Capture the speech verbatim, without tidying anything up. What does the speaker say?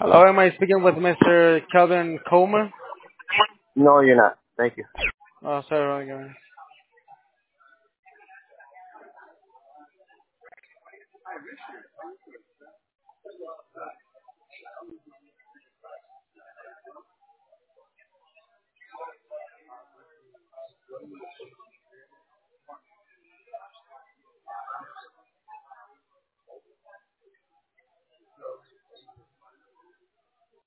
Hello, am I speaking with Mister Kelvin Coleman? No, you're not. Thank you. Oh, sorry. wrong guy.